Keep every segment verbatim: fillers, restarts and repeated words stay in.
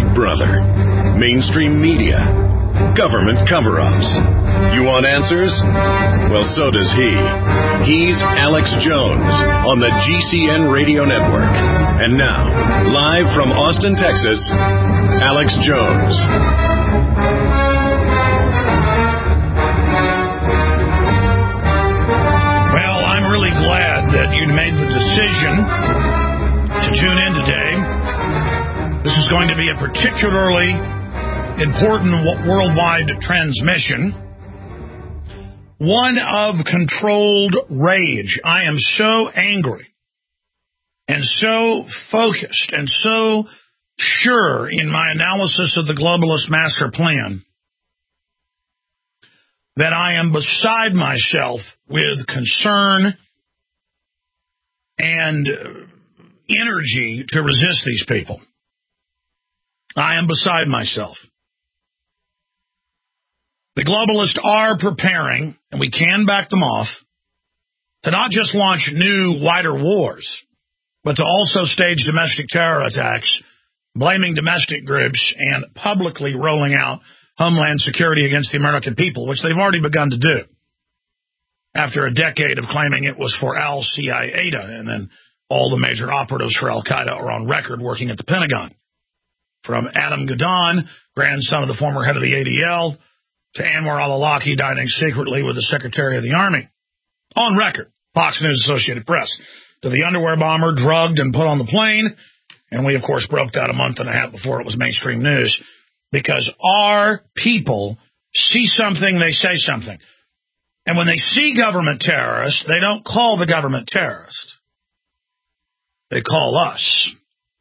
brother. Mainstream media. Government cover-ups. You want answers? Well, so does he. He's Alex Jones on the G C N Radio Network. And now, live from Austin, Texas, Alex Jones. Well, I'm really glad that you made the decision to tune in today. This is going to be a particularly important worldwide transmission, one of controlled rage. I am so angry and so focused and so sure in my analysis of the globalist master plan that I am beside myself with concern and energy to resist these people. I am beside myself. The globalists are preparing, and we can back them off, to not just launch new, wider wars, but to also stage domestic terror attacks, blaming domestic groups and publicly rolling out Homeland Security against the American people, which they've already begun to do after a decade of claiming it was for al-Qaeda, and then all the major operatives for al-Qaeda are on record working at the Pentagon. From Adam Gadon, grandson of the former head of the A D L, to Anwar al-Awlaki dining secretly with the Secretary of the Army. On record, Fox News, Associated Press. To the underwear bomber drugged and put on the plane. And we, of course, broke that a month and a half before it was mainstream news. Because our people see something, they say something. And when they see government terrorists, they don't call the government terrorist. They call us.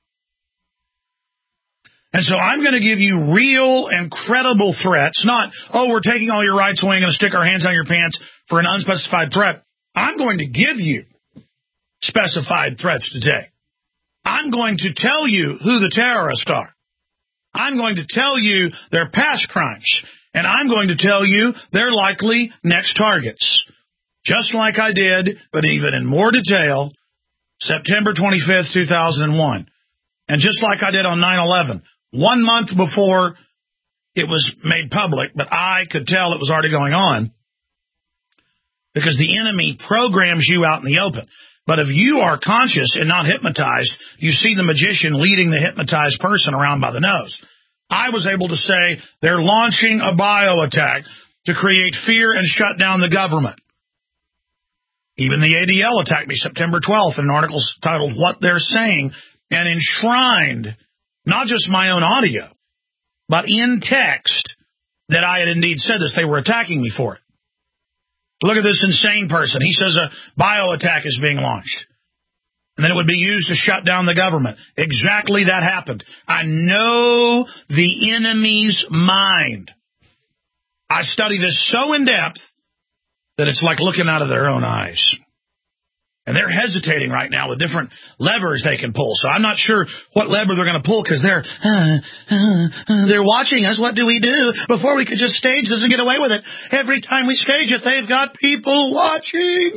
And so I'm going to give you real and credible threats, not, oh, we're taking all your rights away and going to stick our hands on your pants for an unspecified threat. I'm going to give you specified threats today. I'm going to tell you who the terrorists are. I'm going to tell you their past crimes. And I'm going to tell you their likely next targets. Just like I did, but even in more detail, September twenty-fifth, two thousand one. And just like I did on nine eleven. One month before it was made public, but I could tell it was already going on because the enemy programs you out in the open. But if you are conscious and not hypnotized, you see the magician leading the hypnotized person around by the nose. I was able to say they're launching a bio attack to create fear and shut down the government. Even the A D L attacked me September twelfth in an article titled What They're Saying, and enshrined not just my own audio, but in text that I had indeed said this. They were attacking me for it. Look at this insane person. He says a bio attack is being launched. And then it would be used to shut down the government. Exactly that happened. I know the enemy's mind. I study this so in depth that it's like looking out of their own eyes. And they're hesitating right now with different levers they can pull. So I'm not sure what lever they're going to pull because they're uh, uh, uh, they're watching us. What do we do? Before we could just stage this and get away with it. Every time we stage it, they've got people watching.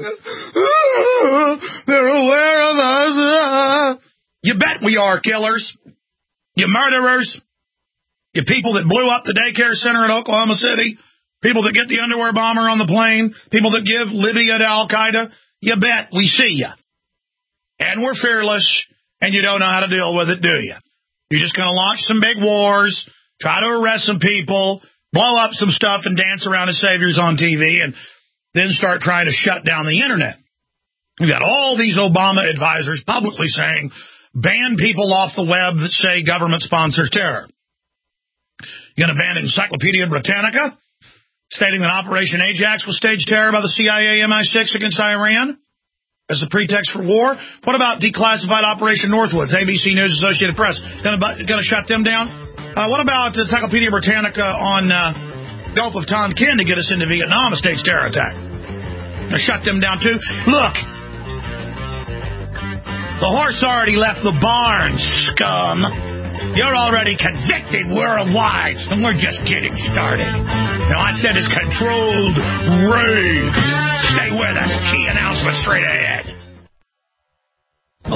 Uh, they're aware of us. Uh. You bet we are killers. You murderers. You people that blew up the daycare center in Oklahoma City. People that get the underwear bomber on the plane. People that give Libya to al-Qaeda. You bet we see you. And we're fearless, and you don't know how to deal with it, do you? You're just going to launch some big wars, try to arrest some people, blow up some stuff, and dance around as saviors on T V, and then start trying to shut down the Internet. We've got all these Obama advisors publicly saying, ban people off the web that say government sponsors terror. You're going to ban Encyclopedia Britannica, stating that Operation Ajax was staged terror by the C I A M I six against Iran as a pretext for war. What about declassified Operation Northwoods, A B C News, Associated Press? Going to shut them down? Uh, what about Encyclopedia Britannica on uh, Gulf of Tonkin to get us into Vietnam, a staged terror attack? Going to shut them down too? Look, the horse already left the barn, scum. You're already convicted worldwide, and we're just getting started. Now, I said it's controlled rage. Stay with us. Key announcement straight ahead. A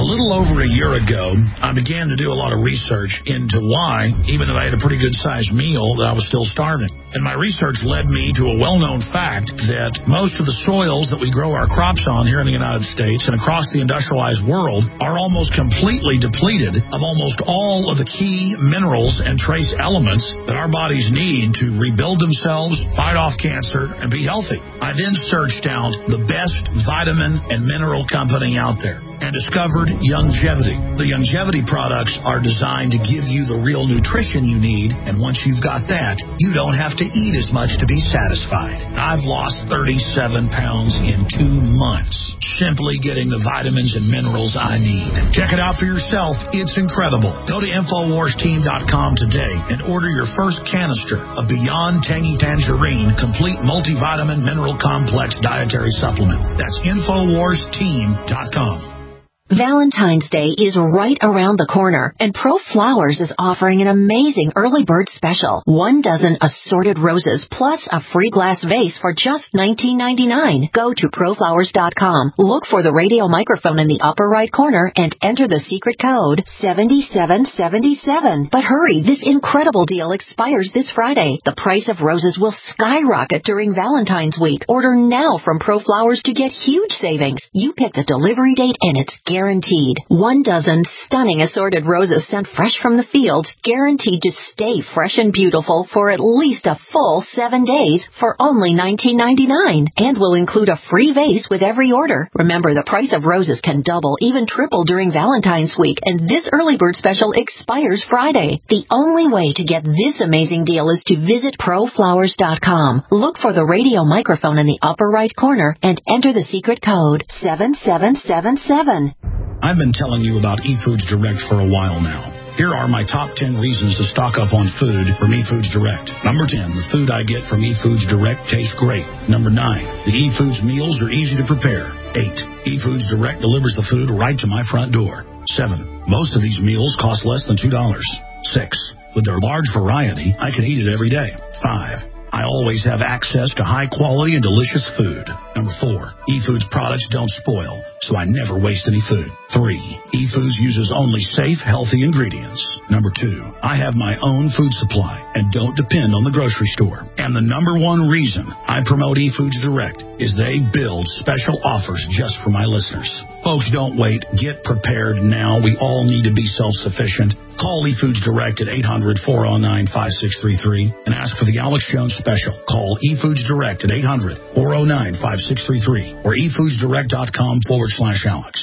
little over a year ago, I began to do a lot of research into why, even though I had a pretty good-sized meal, that I was still starving. And my research led me to a well-known fact that most of the soils that we grow our crops on here in the United States and across the industrialized world are almost completely depleted of almost all of the key minerals and trace elements that our bodies need to rebuild themselves, fight off cancer, and be healthy. I then searched out the best vitamin and mineral company out there and discovered Youngevity. The Youngevity products are designed to give you the real nutrition you need, and once you've got that, you don't have to eat as much to be satisfied. I've lost thirty-seven pounds in two months, simply getting the vitamins and minerals I need. Check it out for yourself. It's incredible. Go to Infowars Team dot com today and order your first canister of Beyond Tangy Tangerine Complete Multivitamin Mineral Complex Dietary Supplement. That's Infowars Team dot com. Valentine's Day is right around the corner, and Pro Flowers is offering an amazing early bird special. One dozen assorted roses plus a free glass vase for just nineteen ninety-nine. Go to Pro Flowers dot com, look for the radio microphone in the upper right corner, and enter the secret code seven seven seven seven. But hurry, this incredible deal expires this Friday. The price of roses will skyrocket during Valentine's week. Order now from Pro Flowers to get huge savings. You pick the delivery date and it's guaranteed. One dozen stunning assorted roses sent fresh from the fields, guaranteed to stay fresh and beautiful for at least a full seven days for only nineteen ninety-nine, and will include a free vase with every order. Remember, the price of roses can double, even triple during Valentine's week, and this early bird special expires Friday. The only way to get this amazing deal is to visit Pro Flowers dot com. Look for the radio microphone in the upper right corner and enter the secret code seven seven seven seven. I've been telling you about eFoods Direct for a while now. Here are my top ten reasons to stock up on food from eFoods Direct. Number ten, the food I get from eFoods Direct tastes great. Number nine, the eFoods meals are easy to prepare. Eight, eFoods Direct delivers the food right to my front door. Seven, most of these meals cost less than two dollars. Six, with their large variety, I can eat it every day. Five, I always have access to high-quality and delicious food. Number four, eFoods products don't spoil, so I never waste any food. Three, eFoods uses only safe, healthy ingredients. Number two, I have my own food supply and don't depend on the grocery store. And the number one reason I promote eFoods Direct is they build special offers just for my listeners. Folks, don't wait. Get prepared now. We all need to be self-sufficient. Call eFoods Direct at eight hundred, four oh nine, five six three three and ask for the Alex Jones special. Call eFoods Direct at eight hundred, four oh nine, five six three three or efoodsdirect.com forward slash Alex.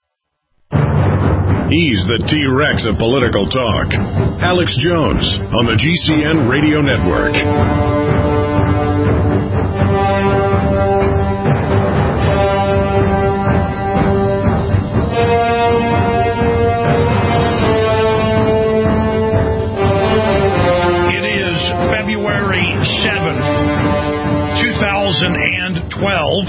He's the T-Rex of political talk. Alex Jones on the G C N Radio Network. twenty twelve.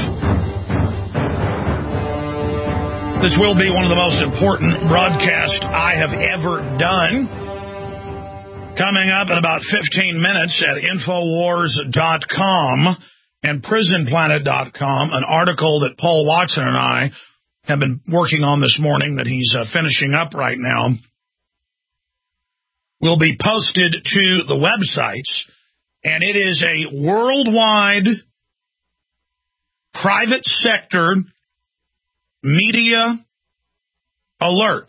This will be one of the most important broadcasts I have ever done. Coming up in about fifteen minutes at Infowars dot com and Prison Planet dot com, an article that Paul Watson and I have been working on this morning that he's uh, finishing up right now, will be posted to the websites, and it is a worldwide private sector media alert.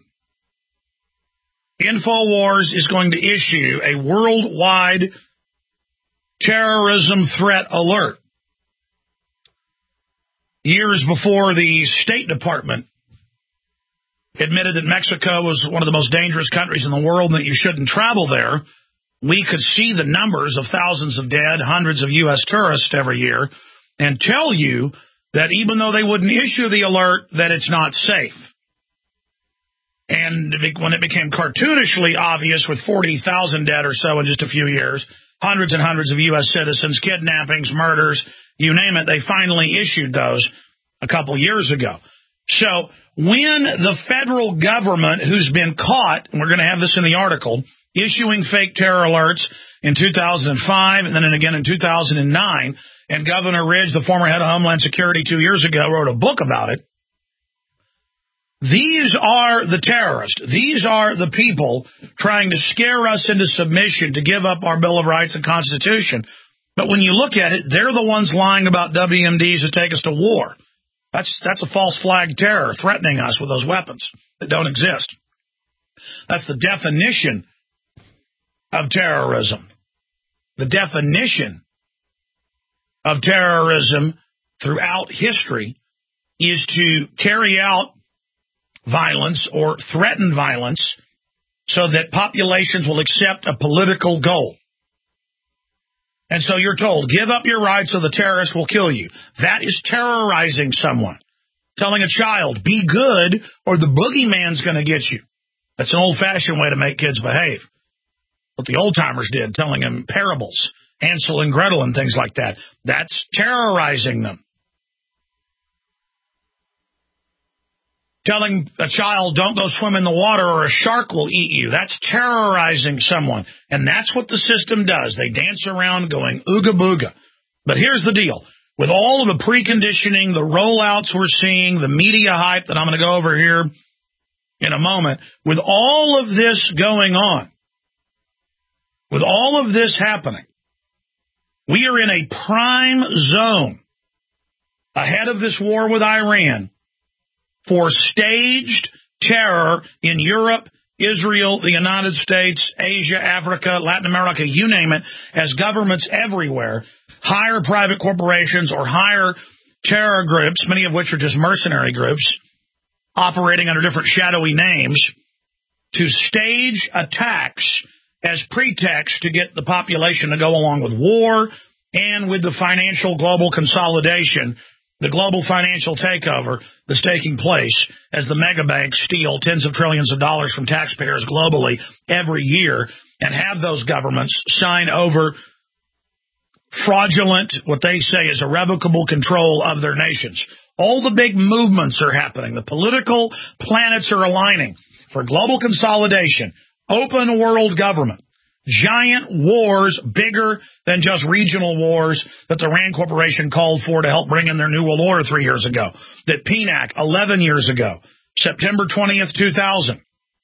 InfoWars is going to issue a worldwide terrorism threat alert. Years before the State Department admitted that Mexico was one of the most dangerous countries in the world and that you shouldn't travel there, we could see the numbers of thousands of dead, hundreds of U S tourists every year, and tell you that even though they wouldn't issue the alert, that it's not safe. And when it became cartoonishly obvious with forty thousand dead or so in just a few years, hundreds and hundreds of U S citizens, kidnappings, murders, you name it, they finally issued those a couple years ago. So when the federal government, who's been caught, and we're going to have this in the article, issuing fake terror alerts in two thousand five and then again in two thousand nine, and Governor Ridge, the former head of Homeland Security two years ago, wrote a book about it, These are the terrorists. These are the people trying to scare us into submission to give up our Bill of Rights and Constitution. But when you look at it, they're the ones lying about W M Ds that take us to war. That's that's a false flag terror, threatening us with those weapons that don't exist. That's the definition of terrorism. The definition of terrorism throughout history is to carry out violence or threaten violence so that populations will accept a political goal. And so you're told, give up your rights or the terrorist will kill you. That is terrorizing someone. Telling a child, be good or the boogeyman's going to get you. That's an old-fashioned way to make kids behave. What the old-timers did, telling them parables, Hansel and Gretel and things like that. That's terrorizing them. Telling a child, don't go swim in the water or a shark will eat you. That's terrorizing someone. And that's what the system does. They dance around going ooga booga. But here's the deal. With all of the preconditioning, the rollouts we're seeing, the media hype that I'm going to go over here in a moment, with all of this going on, with all of this happening, we are in a prime zone ahead of this war with Iran for staged terror in Europe, Israel, the United States, Asia, Africa, Latin America, you name it, as governments everywhere hire private corporations or hire terror groups, many of which are just mercenary groups, operating under different shadowy names, to stage attacks as pretext to get the population to go along with war and with the financial global consolidation, the global financial takeover that's taking place as the mega banks steal tens of trillions of dollars from taxpayers globally every year and have those governments sign over fraudulent, what they say is irrevocable control of their nations. All the big movements are happening. The political planets are aligning for global consolidation, open world government, giant wars bigger than just regional wars that the Rand Corporation called for to help bring in their New World Order three years ago, that P N A C eleven years ago, September twentieth, two thousand,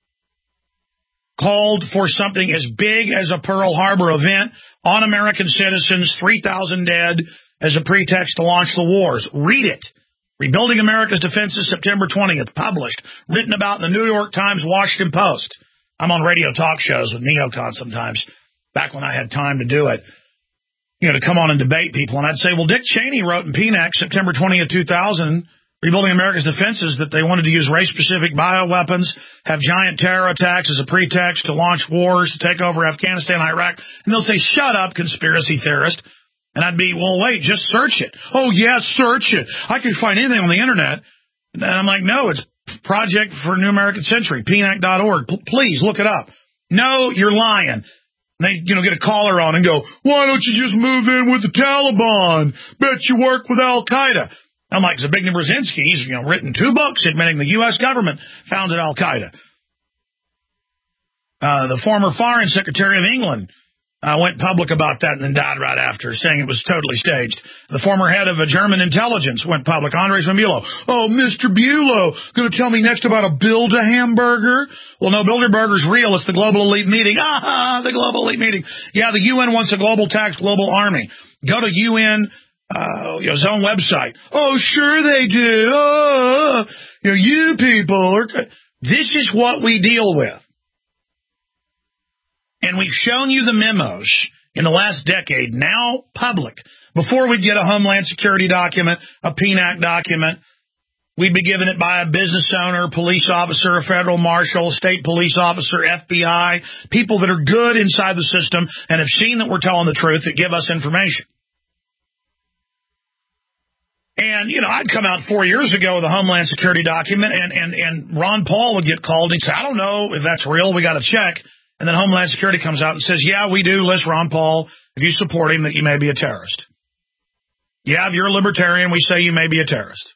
called for something as big as a Pearl Harbor event on American citizens, three thousand dead, as a pretext to launch the wars. Read it. Rebuilding America's Defenses, September twentieth, published, written about in the New York Times, Washington Post. I'm on radio talk shows with Neocon sometimes, back when I had time to do it, you know, to come on and debate people. And I'd say, well, Dick Cheney wrote in P N A C, September twentieth, two thousand, Rebuilding America's Defenses, that they wanted to use race-specific bioweapons, have giant terror attacks as a pretext to launch wars, to take over Afghanistan, Iraq. And they'll say, shut up, conspiracy theorist. And I'd be, well, wait, just search it. Oh, yes, search it. I can find anything on the Internet. And I'm like, no, it's Project for New American Century, P N A C dot org. P- please look it up. No, you're lying. And they, you know, get a caller on and go, why don't you just move in with the Taliban? Bet you work with Al-Qaeda. I'm like, Zbigniew Brzezinski, he's, you know, written two books admitting the U S government founded Al-Qaeda. Uh, the former Foreign Secretary of England Uh, went public about that and then died right after, saying it was totally staged. The former head of a German intelligence went public, Andres von Bulow. Oh, Mister Bulow, going to tell me next about a Build-A-Hamburger? Well, no, Bilderberger's real. It's the global elite meeting. Ah, the global elite meeting. Yeah, the U N wants a global tax, global army. Go to U N, uh, you know, his own website. Oh, sure they do. Oh, you know, you people are... This is what we deal with. And we've shown you the memos in the last decade, now public. Before we'd get a Homeland Security document, a P N A C document, we'd be given it by a business owner, police officer, a federal marshal, state police officer, F B I, people that are good inside the system and have seen that we're telling the truth, that give us information. And, you know, I'd come out four years ago with a Homeland Security document, and, and, and Ron Paul would get called and say, I don't know if that's real, we got to check. And then Homeland Security comes out and says, yeah, we do list Ron Paul, if you support him, that you may be a terrorist. Yeah, if you're a libertarian, we say you may be a terrorist.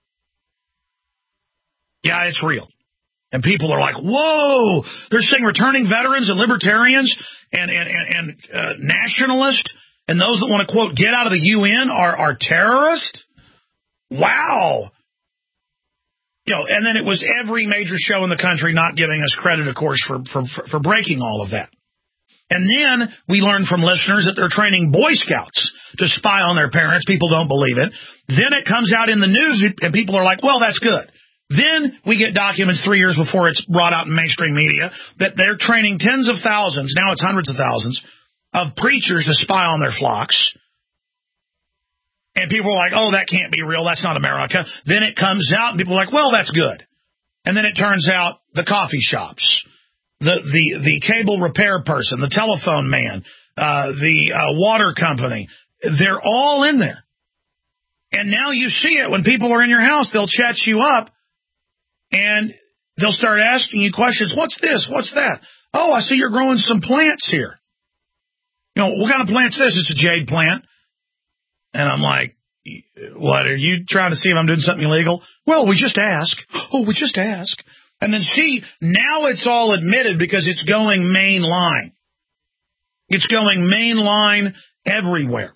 Yeah, it's real. And people are like, whoa, they're saying returning veterans and libertarians and, and, and, and uh, nationalists and those that want to, quote, get out of the U N are, are terrorists? Wow. You know, and then it was every major show in the country not giving us credit, of course, for, for, for breaking all of that. And then we learned from listeners that they're training Boy Scouts to spy on their parents. People don't believe it. Then it comes out in the news, and people are like, well, that's good. Then we get documents three years before it's brought out in mainstream media that they're training tens of thousands, now it's hundreds of thousands, of preachers to spy on their flocks. And people are like, oh, that can't be real. That's not America. Then it comes out, and people are like, well, that's good. And then it turns out the coffee shops, the the, the cable repair person, the telephone man, uh, the uh, water company, they're all in there. And now you see it when people are in your house. They'll chat you up, and they'll start asking you questions. What's this? What's that? Oh, I see you're growing some plants here. You know, what kind of plant's this? It's a jade plant. And I'm like, what, are you trying to see if I'm doing something illegal? Well, we just ask. Oh, we just ask. And then see, now it's all admitted because it's going mainline. It's going mainline everywhere.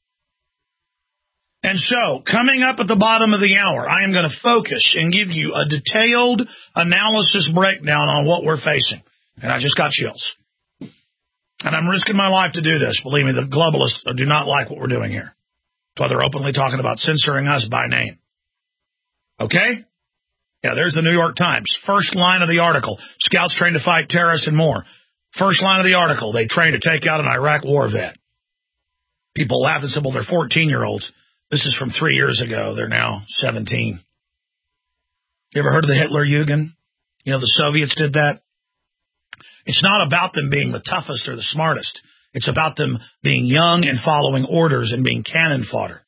And so, coming up at the bottom of the hour, I am going to focus and give you a detailed analysis breakdown on what we're facing. And I just got chills. And I'm risking my life to do this. Believe me, the globalists do not like what we're doing here. That's why they're openly talking about censoring us by name. Okay? Yeah, there's the New York Times. First line of the article. Scouts trained to fight terrorists and more. First line of the article. They trained to take out an Iraq war vet. People laugh and say, well, they're fourteen-year-olds. This is from three years ago. They're now seventeen. You ever heard of the Hitlerjugend? You know, the Soviets did that. It's not about them being the toughest or the smartest. It's about them being young and following orders and being cannon fodder.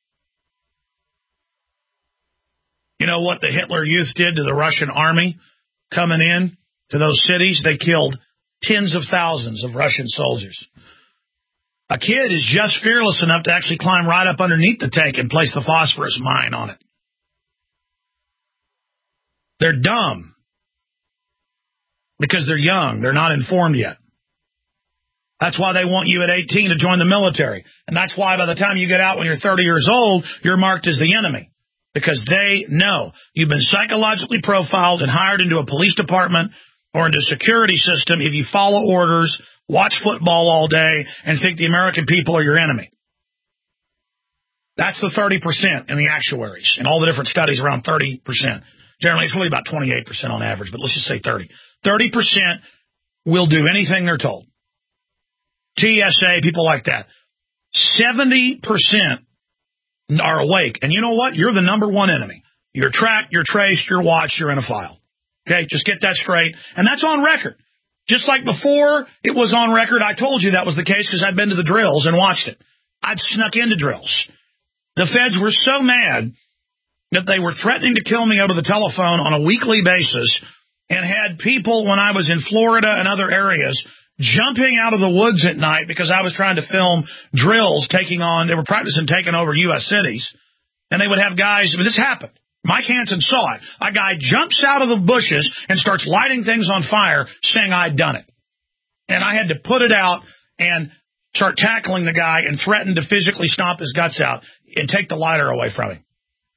You know what the Hitler Youth did to the Russian army coming in to those cities? They killed tens of thousands of Russian soldiers. A kid is just fearless enough to actually climb right up underneath the tank and place the phosphorus mine on it. They're dumb because they're young. They're not informed yet. That's why they want you at eighteen to join the military. And that's why by the time you get out when you're thirty years old, you're marked as the enemy. Because they know you've been psychologically profiled and hired into a police department or into a security system if you follow orders, watch football all day, and think the American people are your enemy. That's the thirty percent in the actuaries. And all the different studies around thirty percent. Generally, it's really about twenty-eight percent on average, but let's just say thirty. thirty percent will do anything they're told. T S A, people like that. seventy percent are awake. And you know what? You're the number one enemy. You're tracked, you're traced, you're watched, you're in a file. Okay, just get that straight. And that's on record. Just like before it was on record, I told you that was the case because I'd been to the drills and watched it. I'd snuck into drills. The feds were so mad that they were threatening to kill me over the telephone on a weekly basis and had people, when I was in Florida and other areas, jumping out of the woods at night because I was trying to film drills taking on, they were practicing taking over U S cities. And they would have guys, I mean, this happened. Mike Hansen saw it. A guy jumps out of the bushes and starts lighting things on fire saying I'd done it. And I had to put it out and start tackling the guy and threaten to physically stomp his guts out and take the lighter away from him.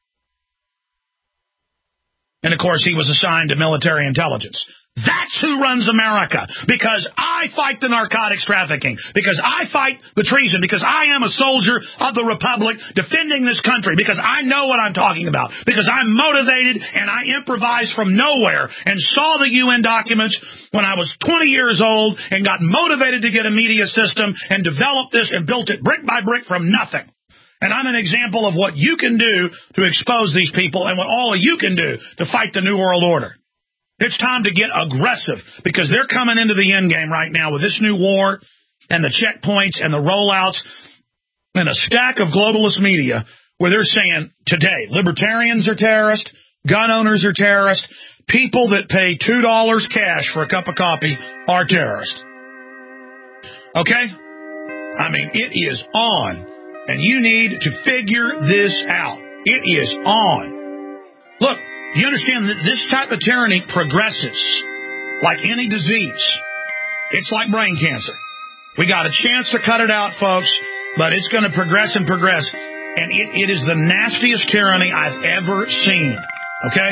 And, of course, he was assigned to military intelligence. That's who runs America, because I fight the narcotics trafficking, because I fight the treason, because I am a soldier of the Republic defending this country, because I know what I'm talking about, because I'm motivated and I improvised from nowhere and saw the U N documents when I was twenty years old and got motivated to get a media system and developed this and built it brick by brick from nothing. And I'm an example of what you can do to expose these people and what all of you can do to fight the New World Order. It's time to get aggressive because they're coming into the end game right now with this new war and the checkpoints and the rollouts and a stack of globalist media where they're saying today libertarians are terrorists, gun owners are terrorists, people that pay two dollars cash for a cup of coffee are terrorists. Okay? I mean, it is on. And you need to figure this out. It is on. Look, you understand that this type of tyranny progresses like any disease. It's like brain cancer. We got a chance to cut it out, folks, but it's going to progress and progress. And it, it is the nastiest tyranny I've ever seen. Okay?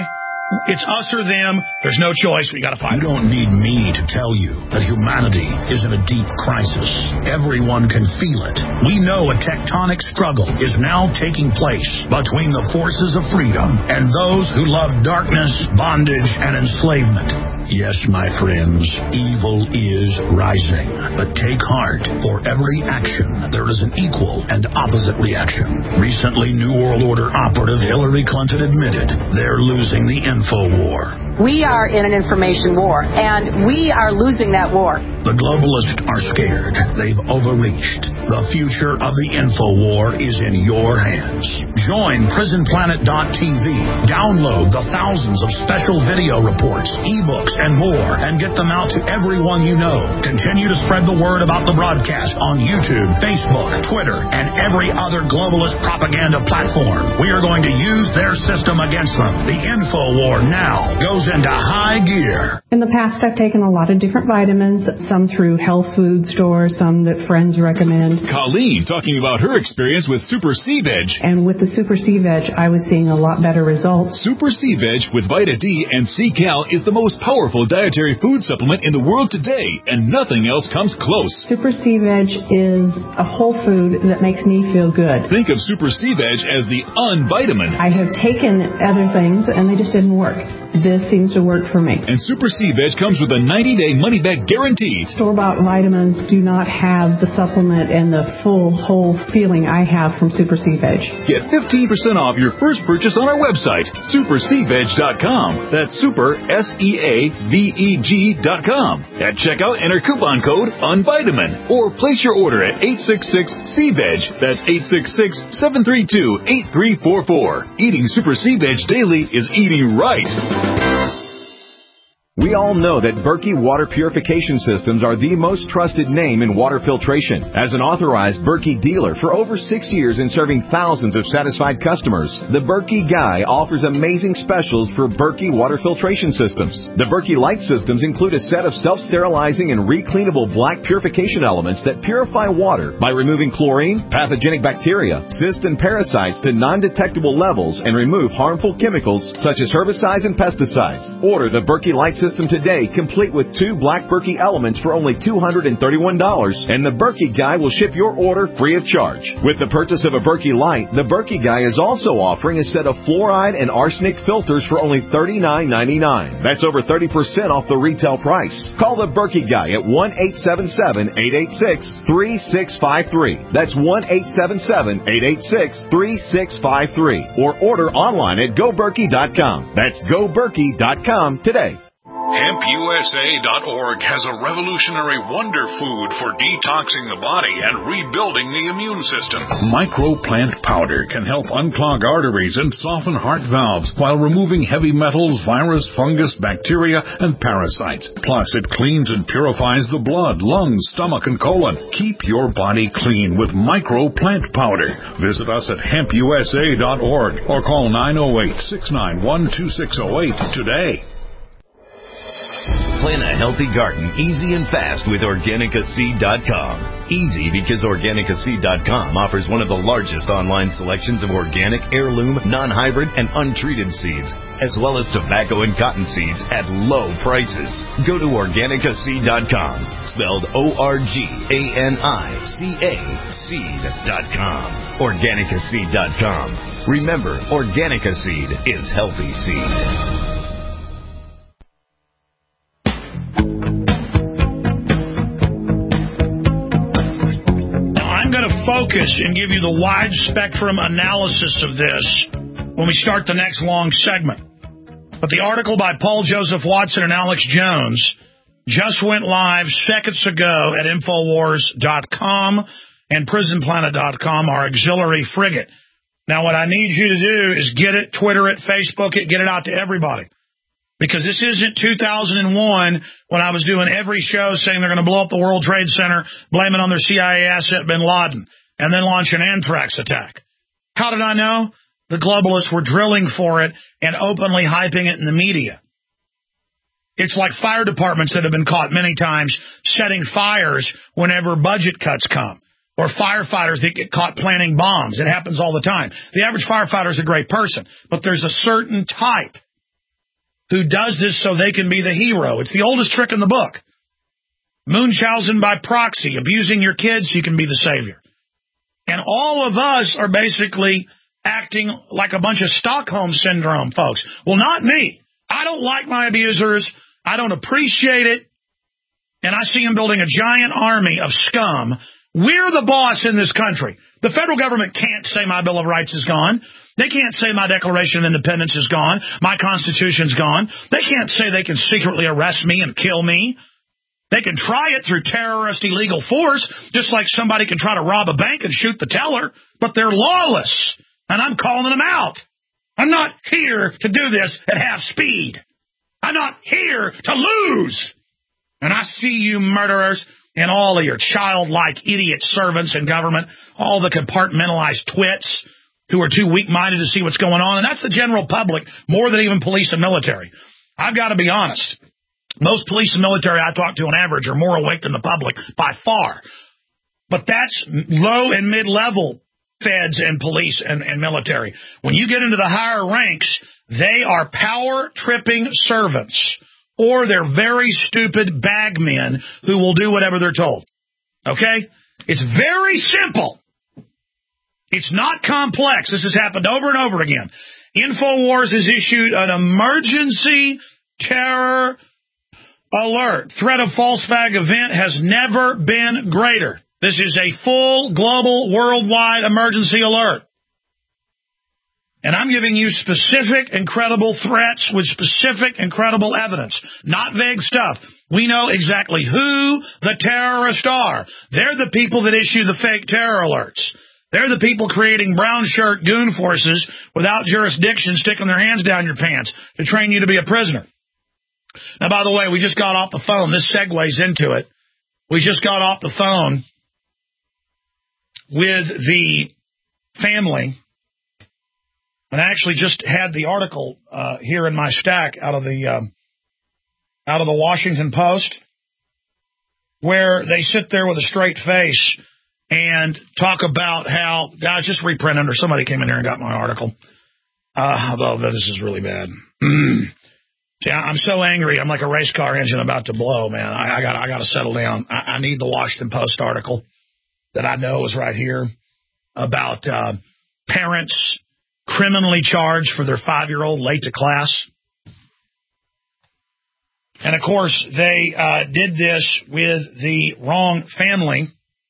It's us or them. There's no choice. We got to fight. You don't need me to tell you that humanity is in a deep crisis. Everyone can feel it. We know a tectonic struggle is now taking place between the forces of freedom and those who love darkness, bondage, and enslavement. Yes, my friends, evil is rising. But take heart. For every action, there is an equal and opposite reaction. Recently, New World Order operative Hillary Clinton admitted they're losing the info war. We are in an information war, and we are losing that war. The globalists are scared. They've overreached. The future of the info war is in your hands. Join prison planet dot t v. Download the thousands of special video reports, ebooks, and more, and get them out to everyone you know. Continue to spread the word about the broadcast on YouTube, Facebook, Twitter, and every other globalist propaganda platform. We are going to use their system against them. The info war now goes into high gear. In the past, I've taken a lot of different vitamins, some through health food stores, some that friends recommend. Colleen talking about her experience with Super C-Veg. And with the Super C-Veg, I was seeing a lot better results. Super C-Veg with Vita D and C-Cal is the most powerful dietary food supplement in the world today, and nothing else comes close. Super C-Veg is a whole food that makes me feel good. Think of Super C-Veg as the unvitamin. I have taken other things, and they just didn't work. This seems to work for me. And Super C-Veg comes with a ninety-day money-back guarantee. Store-bought vitamins do not have the supplement and the full, whole feeling I have from Super C-Veg. Get fifteen percent off your first purchase on our website, super c veg dot com. That's super, S E A V E G dot com. At checkout, enter coupon code UNVITAMIN. Or place your order at eight six six C veg. That's eight six six, seven three two, eight three four four. Eating Super C-Veg daily is eating right. We all know that Berkey Water Purification Systems are the most trusted name in water filtration. As an authorized Berkey dealer for over six years and serving thousands of satisfied customers, the Berkey Guy offers amazing specials for Berkey Water Filtration Systems. The Berkey Light Systems include a set of self-sterilizing and recleanable black purification elements that purify water by removing chlorine, pathogenic bacteria, cysts, and parasites to non-detectable levels and remove harmful chemicals such as herbicides and pesticides. Order the Berkey Light System today, complete with two black Berkey elements for only two hundred thirty-one dollars, and the Berkey Guy will ship your order free of charge. With the purchase of a Berkey Light, the Berkey Guy is also offering a set of fluoride and arsenic filters for only thirty-nine ninety-nine. That's over thirty percent off the retail price. Call the Berkey Guy at one eight seven seven, eight eight six, three six five three. That's one eight seven seven, eight eight six, three six five three. Or order online at go berkey dot com. That's go berkey dot com today. hemp u s a dot org has a revolutionary wonder food for detoxing the body and rebuilding the immune system. Microplant powder can help unclog arteries and soften heart valves while removing heavy metals, virus, fungus, bacteria, and parasites. Plus, it cleans and purifies the blood, lungs, stomach, and colon. Keep your body clean with Microplant powder. Visit us at hemp u s a dot org or call nine oh eight, six nine one, two six oh eight today. Plan a healthy garden easy and fast with Organica Seed dot com. Easy because Organica Seed dot com offers one of the largest online selections of organic, heirloom, non-hybrid, and untreated seeds, as well as tobacco and cotton seeds at low prices. Go to Organica Seed dot com, spelled O R G A N I C A, seed dot com. Organica Seed dot com. Remember, Organica Seed is healthy seed. Focus and give you the wide spectrum analysis of this when we start the next long segment. But the article by Paul Joseph Watson and Alex Jones just went live seconds ago at Infowars dot com and Prison Planet dot com, our auxiliary frigate. Now, what I need you to do is get it, Twitter it, Facebook it, get it out to everybody. Because this isn't two thousand one when I was doing every show saying they're going to blow up the World Trade Center, blame it on their C I A asset, Bin Laden, and then launch an anthrax attack. How did I know? The globalists were drilling for it and openly hyping it in the media. It's like fire departments that have been caught many times setting fires whenever budget cuts come, or firefighters that get caught planting bombs. It happens all the time. The average firefighter is a great person, but there's a certain type who does this so they can be the hero. It's the oldest trick in the book. Munchausen by proxy, abusing your kids so you can be the savior. And all of us are basically acting like a bunch of Stockholm Syndrome folks. Well, not me. I don't like my abusers. I don't appreciate it. And I see them building a giant army of scum. We're the boss in this country. The federal government can't say my Bill of Rights is gone. They can't say my Declaration of Independence is gone. My Constitution's gone. They can't say they can secretly arrest me and kill me. They can try it through terrorist illegal force, just like somebody can try to rob a bank and shoot the teller, but they're lawless, and I'm calling them out. I'm not here to do this at half speed. I'm not here to lose. And I see you murderers and all of your childlike idiot servants in government, all the compartmentalized twits who are too weak-minded to see what's going on, and that's the general public more than even police and military. I've got to be honest. Most police and military I talk to on average are more awake than the public by far. But that's low and mid-level feds and police and, and military. When you get into the higher ranks, they are power-tripping servants, or they're very stupid bagmen who will do whatever they're told. Okay? It's very simple. It's not complex. This has happened over and over again. InfoWars has issued an emergency terror alert. Threat of false flag event has never been greater. This is a full global worldwide emergency alert. And I'm giving you specific and credible threats with specific and credible evidence, not vague stuff. We know exactly who the terrorists are. They're the people that issue the fake terror alerts. They're the people creating brown shirt goon forces without jurisdiction, sticking their hands down your pants to train you to be a prisoner. Now, by the way, we just got off the phone. This segues into it. We just got off the phone with the family, and I actually just had the article uh, here in my stack out of the um, out of the Washington Post, where they sit there with a straight face and talk about how, guys, just reprint it, or somebody came in here and got my article. Uh, although this is really bad. Yeah, I'm so angry. I'm like a race car engine about to blow, man. I, I got I got to settle down. I, I need the Washington Post article that I know is right here about uh, parents criminally charged for their five-year-old late to class. And, of course, they uh, did this with the wrong family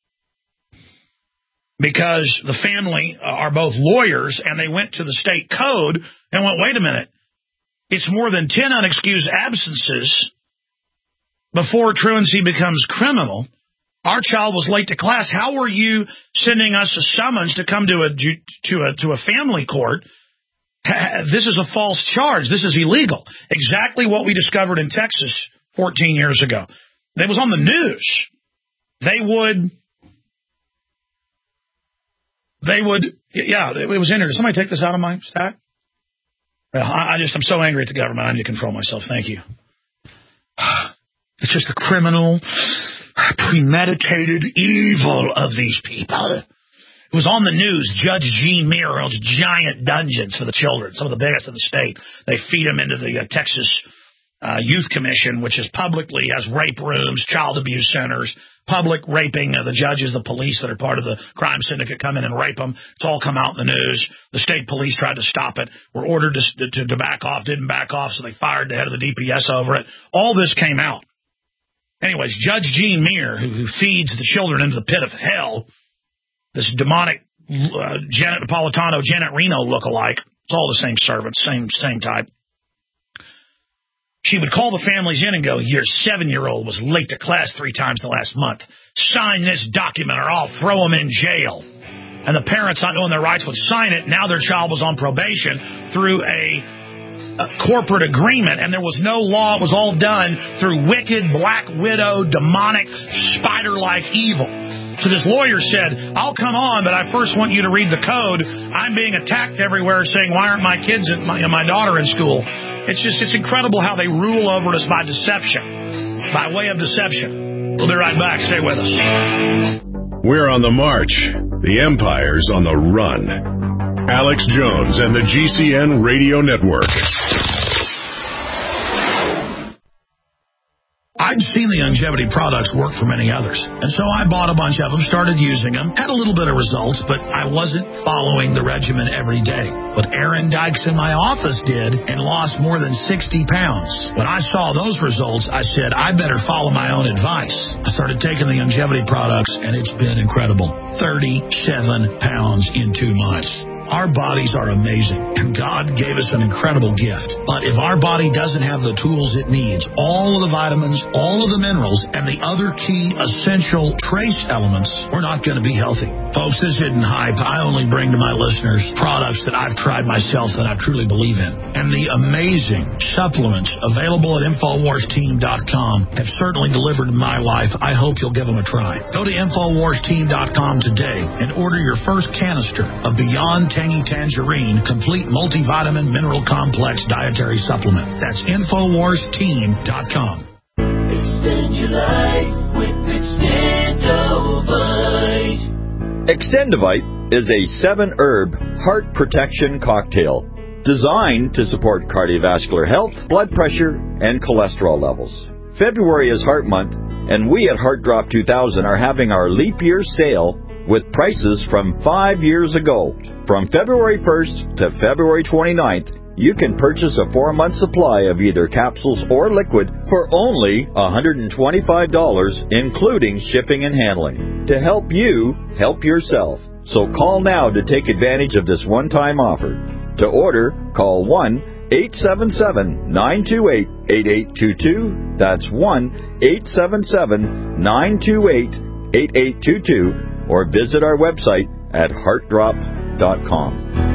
because the family are both lawyers, and they went to the state code and went, wait a minute. It's more than ten unexcused absences before truancy becomes criminal. Our child was late to class. How are you sending us a summons to come to a to a to a family court? This is a false charge. This is illegal. Exactly what we discovered in Texas fourteen years ago. It was on the news. They would, they would, yeah, it was in here. Did somebody take this out of my stack? I just, I'm so angry at the government. I need to control myself. Thank you. It's just the criminal, premeditated evil of these people. It was on the news. Judge Gene Muir owns giant dungeons for the children, some of the biggest in the state. They feed them into the uh, Texas uh, Youth Commission, which is publicly has rape rooms, child abuse centers, public raping of the judges, the police that are part of the crime syndicate come in and rape them. It's all come out in the news. The state police tried to stop it, were ordered to, to, to back off, didn't back off, so they fired the head of the D P S over it. All this came out. Anyways, Judge Gene Muir, who, who feeds the children into the pit of hell, this demonic uh, Janet Napolitano, Janet Reno look-alike, it's all the same servants, same same type. She would call the families in and go, your seven-year-old was late to class three times the last month. Sign this document or I'll throw them in jail. And the parents, not knowing their rights, would sign it. Now their child was on probation through a, a corporate agreement, and there was no law. It was all done through wicked, black widow, demonic, spider-like evil. So this lawyer said, I'll come on, but I first want you to read the code. I'm being attacked everywhere saying, why aren't my kids and my, my daughter in school? It's just, it's incredible how they rule over us by deception, by way of deception. We'll be right back. Stay with us. We're on the march. The empire's on the run. Alex Jones and the G C N Radio Network. I'd seen the longevity products work for many others, and so I bought a bunch of them, started using them, had a little bit of results, but I wasn't following the regimen every day. But Aaron Dykes in my office did and lost more than sixty pounds. When I saw those results, I said, I better follow my own advice. I started taking the longevity products, and it's been incredible. thirty-seven pounds in two months. Our bodies are amazing, and God gave us an incredible gift. But if our body doesn't have the tools it needs, all of the vitamins, all of the minerals, and the other key essential trace elements, we're not going to be healthy. Folks, this isn't hype. I only bring to my listeners products that I've tried myself that I truly believe in. And the amazing supplements available at Infowars Team dot com have certainly delivered in my life. I hope you'll give them a try. Go to Infowars Team dot com today and order your first canister of Beyond Tangy Tangerine Complete Multivitamin Mineral Complex Dietary Supplement. That's Infowars Team dot com. Extend your life with Extendovite. Extendovite is a seven-herb heart protection cocktail designed to support cardiovascular health, blood pressure, and cholesterol levels. February is Heart Month, and we at Heart Drop two thousand are having our leap year sale with prices from five years ago. From February first to February twenty-ninth, you can purchase a four-month supply of either capsules or liquid for only one hundred twenty-five dollars, including shipping and handling, to help you help yourself. So call now to take advantage of this one-time offer. To order, call one eight seven seven, nine two eight, eight eight two two. That's one eight seven seven, nine two eight, eight eight two two, or visit our website at heart drop dot com.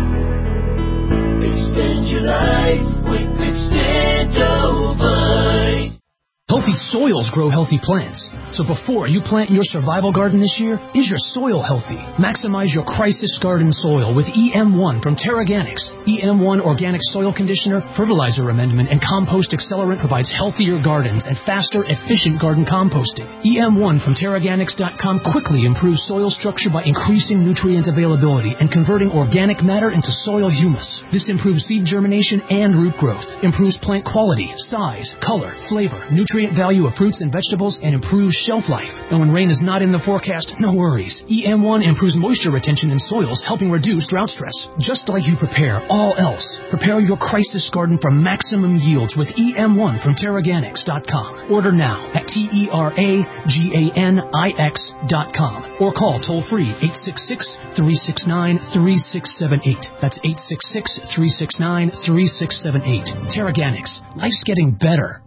Extend your life with Extendovite. Healthy soils grow healthy plants. So before you plant your survival garden this year, is your soil healthy? Maximize your crisis garden soil with E M one from Terraganics. E M one Organic Soil Conditioner, Fertilizer Amendment, and Compost Accelerant provides healthier gardens and faster, efficient garden composting. E M one from Terraganics dot com quickly improves soil structure by increasing nutrient availability and converting organic matter into soil humus. This improves seed germination and root growth, improves plant quality, size, color, flavor, nutrient value of fruits and vegetables, and improves shelf life. And when rain is not in the forecast, no worries. E M one improves moisture retention in soils, helping reduce drought stress. Just like you prepare all else, prepare your crisis garden for maximum yields with E M one from Terraganics dot com. Order now at T E R A G A N I X dot com or call toll-free eight six six, three six nine, three six seven eight. That's eight six six, three six nine, three six seven eight. Terraganics. Life's getting better.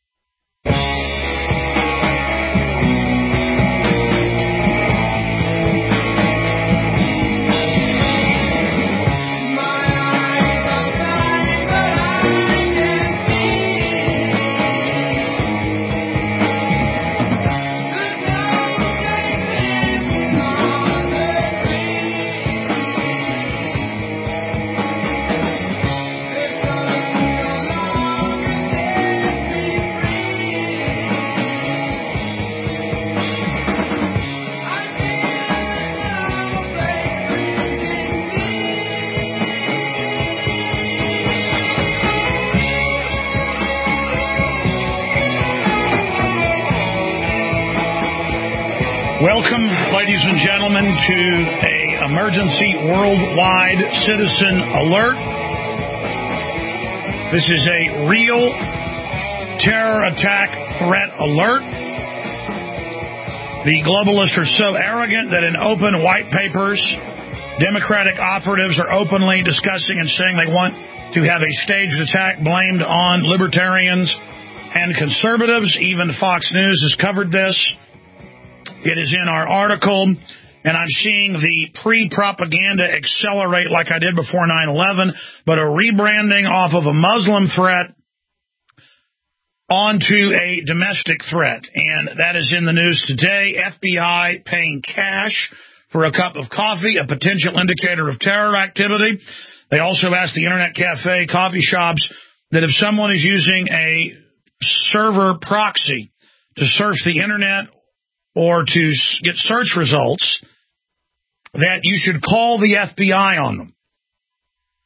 Welcome, ladies and gentlemen, to a emergency worldwide citizen alert. This is a real terror attack threat alert. The globalists are so arrogant that in open white papers, Democratic operatives are openly discussing and saying they want to have a staged attack blamed on libertarians and conservatives. Even Fox News has covered this. It is in our article, and I'm seeing the pre-propaganda accelerate like I did before nine eleven, but a rebranding off of a Muslim threat onto a domestic threat. And that is in the news today. F B I paying cash for a cup of coffee, a potential indicator of terror activity. They also asked the Internet cafe, coffee shops, that if someone is using a server proxy to search the Internet or to get search results, that you should call the F B I on them.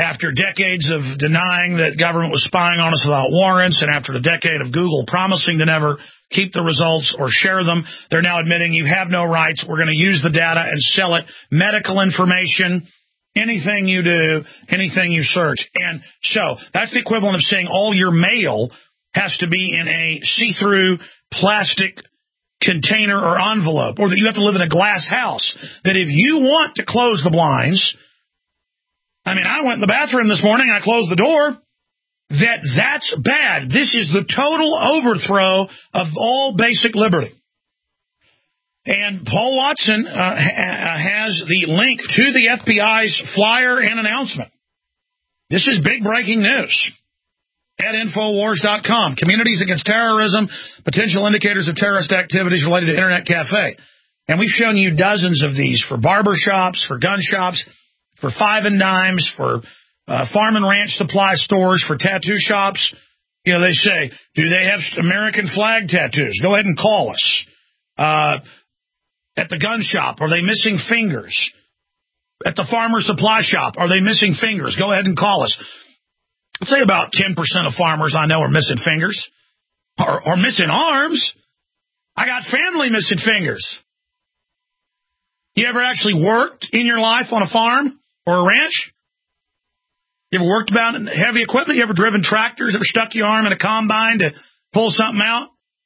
After decades of denying that government was spying on us without warrants, and after a decade of Google promising to never keep the results or share them, they're now admitting you have no rights. We're going to use the data and sell it. Medical information, anything you do, anything you search. And so that's the equivalent of saying all your mail has to be in a see-through plastic container or envelope, or that you have to live in a glass house, that if you want to close the blinds, I mean, I went in the bathroom this morning, I closed the door, that that's bad. This is the total overthrow of all basic liberty. And Paul Watson uh, ha- has the link to the F B I's flyer and announcement. This is big breaking news at Infowars dot com. Communities Against Terrorism, potential indicators of terrorist activities related to Internet Cafe. And we've shown you dozens of these for barber shops, for gun shops, for five and dimes, for uh, farm and ranch supply stores, for tattoo shops. You know, they say, do they have American flag tattoos? Go ahead and call us. Uh, at the gun shop, are they missing fingers? At the farmer supply shop, are they missing fingers? Go ahead and call us. I'd say about ten percent of farmers I know are missing fingers or, or missing arms. I got family missing fingers. You ever actually worked in your life on a farm or a ranch? You ever worked about heavy equipment? You ever driven tractors? Ever stuck your arm in a combine to pull something out?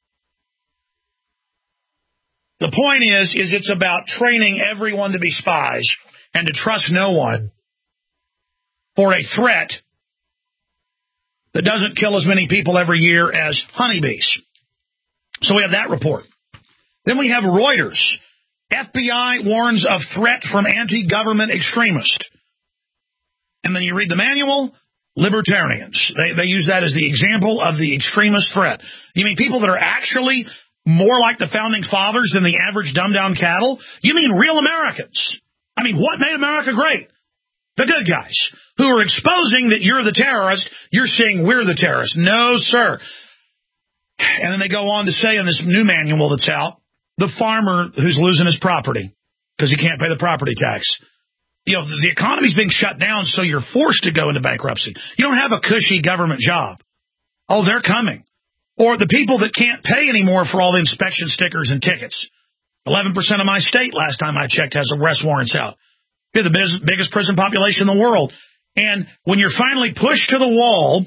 The point is, is it's about training everyone to be spies and to trust no one for a threat that doesn't kill as many people every year as honeybees. So we have that report. Then we have Reuters. F B I warns of threat from anti-government extremists. And then you read the manual, libertarians. They, they use that as the example of the extremist threat. You mean people that are actually more like the founding fathers than the average dumbed-down cattle? You mean real Americans? I mean, what made America great? The good guys who are exposing that you're the terrorist. You're saying we're the terrorists. No, sir. And then they go on to say in this new manual that's out, the farmer who's losing his property because he can't pay the property tax. You know, the economy's being shut down, so you're forced to go into bankruptcy. You don't have a cushy government job. Oh, they're coming. Or the people that can't pay anymore for all the inspection stickers and tickets. eleven percent of my state, last time I checked, has arrest warrants out. You're the biz- biggest prison population in the world. And when you're finally pushed to the wall,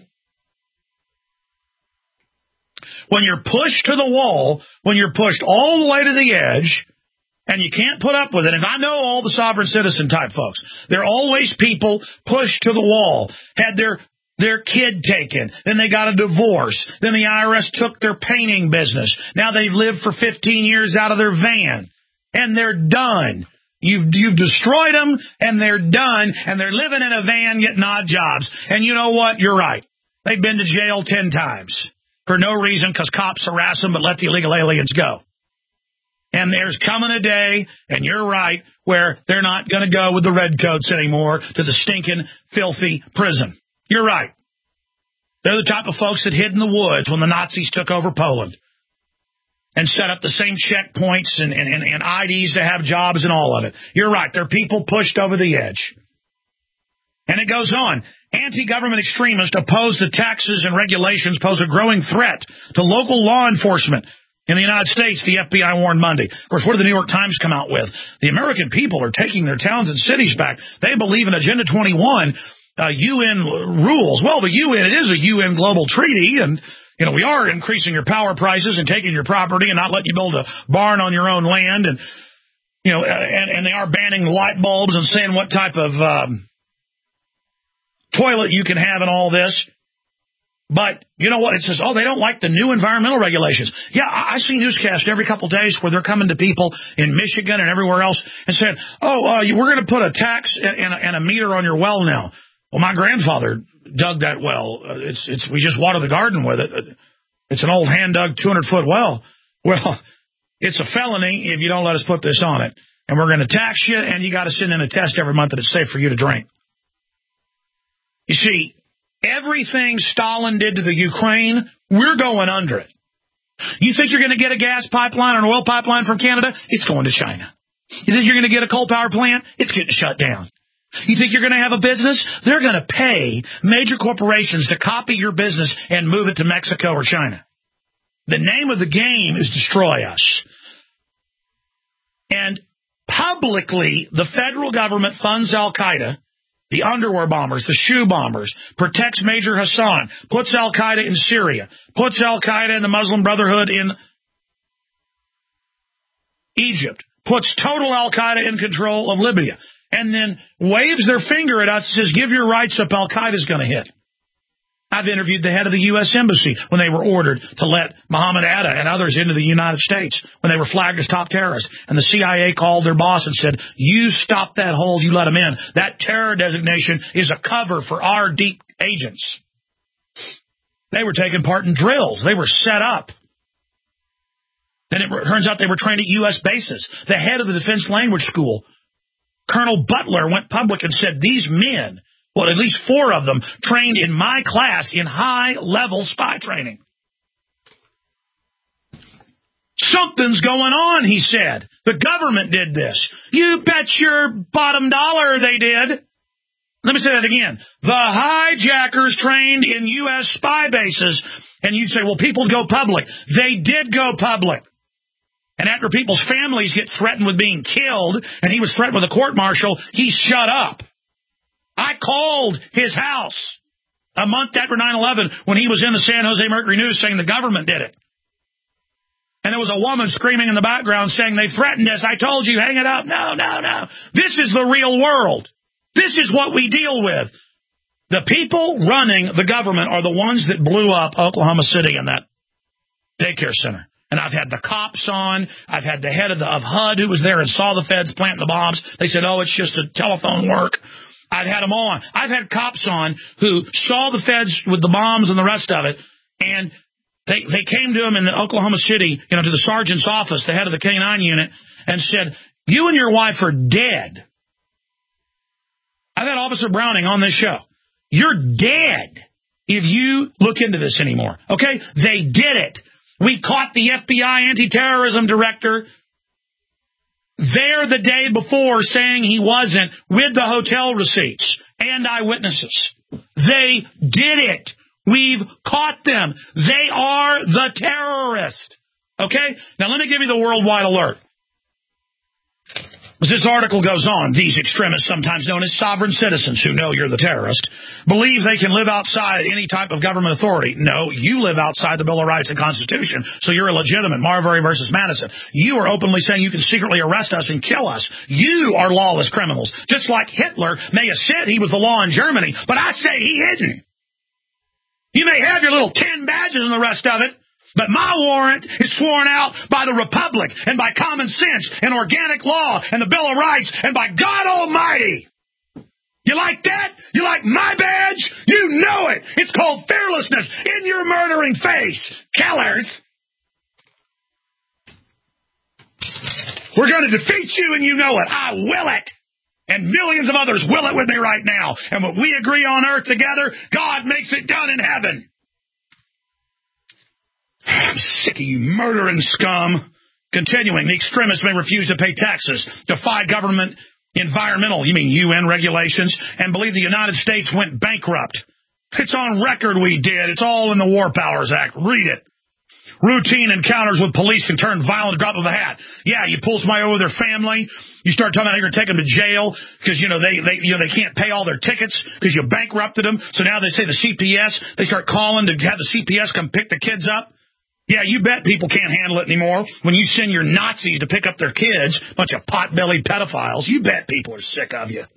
when you're pushed to the wall, when you're pushed all the way to the edge, and you can't put up with it, and I know all the sovereign citizen type folks, they're always people pushed to the wall, had their their kid taken, then they got a divorce, then the I R S took their painting business, now they've lived for fifteen years out of their van, and they're done. You've, you've destroyed them, and they're done, and they're living in a van getting odd jobs. And you know what? You're right. They've been to jail ten times for no reason because cops harass them but let the illegal aliens go. And there's coming a day, and you're right, where they're not going to go with the redcoats anymore to the stinking, filthy prison. You're right. They're the type of folks that hid in the woods when the Nazis took over Poland and set up the same checkpoints and, and, and I Ds to have jobs and all of it. You're right. They're people pushed over the edge. And it goes on. Anti-government extremists opposed to taxes and regulations pose a growing threat to local law enforcement. In the United States, the F B I warned Monday. Of course, what did the New York Times come out with? The American people are taking their towns and cities back. They believe in Agenda twenty-one, uh, U N rules. Well, the U N, it is a U N global treaty, and you know we are increasing your power prices and taking your property and not letting you build a barn on your own land, and you know, and, and they are banning light bulbs and saying what type of um, toilet you can have and all this. But you know what? It says, oh, they don't like the new environmental regulations. Yeah, I see newscasts every couple of days where they're coming to people in Michigan and everywhere else and saying, oh, uh, we're going to put a tax and a, and a meter on your well now. Well, my grandfather dug that well. Uh, it's it's we just water the garden with it. It's an old hand-dug two hundred foot well. Well, it's a felony if you don't let us put this on it. And we're going to tax you, and you got to send in a test every month that it's safe for you to drink. You see, everything Stalin did to the Ukraine, we're going under it. You think you're going to get a gas pipeline or an oil pipeline from Canada? It's going to China. You think you're going to get a coal power plant? It's getting shut down. You think you're going to have a business? They're going to pay major corporations to copy your business and move it to Mexico or China. The name of the game is destroy us. And publicly, the federal government funds Al-Qaeda, the underwear bombers, the shoe bombers, protects Major Hassan, puts Al-Qaeda in Syria, puts Al-Qaeda and the Muslim Brotherhood in Egypt, puts total Al-Qaeda in control of Libya, and then waves their finger at us and says, give your rights up, Al-Qaeda's going to hit. I've interviewed the head of the U S Embassy when they were ordered to let Mohammed Atta and others into the United States when they were flagged as top terrorists. And the C I A called their boss and said, you stop that hold, you let them in. That terror designation is a cover for our deep agents. They were taking part in drills. They were set up. Then it turns out they were trained at U S bases. The head of the Defense Language School, Colonel Butler, went public and said, these men, well, at least four of them, trained in my class in high-level spy training. Something's going on, he said. The government did this. You bet your bottom dollar they did. Let me say that again. The hijackers trained in U S spy bases. And you'd say, well, people go public. They did go public. And after people's families get threatened with being killed, and he was threatened with a court-martial, he shut up. I called his house a month after nine eleven when he was in the San Jose Mercury News saying the government did it. And there was a woman screaming in the background saying, they threatened us. I told you, hang it up. No, no, no. This is the real world. This is what we deal with. The people running the government are the ones that blew up Oklahoma City and that daycare center. And I've had the cops on. I've had the head of, the, of H U D who was there and saw the feds planting the bombs. They said, oh, it's just a telephone work. I've had them on. I've had cops on who saw the feds with the bombs and the rest of it, and they they came to him in the Oklahoma City, you know, to the sergeant's office, the head of the K nine unit, and said, you and your wife are dead. I've had Officer Browning on this show. You're dead if you look into this anymore. Okay? They did it. We caught the F B I anti-terrorism director there the day before saying he wasn't with the hotel receipts and eyewitnesses. They did it. We've caught them. They are the terrorist. Okay? Now let me give you the worldwide alert. As this article goes on, these extremists, sometimes known as sovereign citizens who know you're the terrorist, believe they can live outside any type of government authority. No, you live outside the Bill of Rights and Constitution, so you're illegitimate. Marbury versus Madison. You are openly saying you can secretly arrest us and kill us. You are lawless criminals. Just like Hitler may have said he was the law in Germany, but I say he isn't. You may have your little ten badges and the rest of it, but my warrant is sworn out by the Republic and by common sense and organic law and the Bill of Rights and by God Almighty. You like that? You like my badge? You know it. It's called fearlessness in your murdering face, killers. We're going to defeat you and you know it. I will it. And millions of others will it with me right now. And when we agree on earth together, God makes it done in heaven. I'm sick of you murdering scum. Continuing, the extremists may refuse to pay taxes, defy government environmental, you mean U N regulations, and believe the United States went bankrupt. It's on record we did. It's all in the War Powers Act. Read it. Routine encounters with police can turn violent at the drop of a hat. Yeah, you pull somebody over their family. You start talking about how you're going to take them to jail because, you know, they, they, you know, they can't pay all their tickets because you bankrupted them. So now they say the C P S, they start calling to have the C P S come pick the kids up. Yeah, you bet people can't handle it anymore. When you send your Nazis to pick up their kids, bunch of pot-bellied pedophiles, you bet people are sick of you.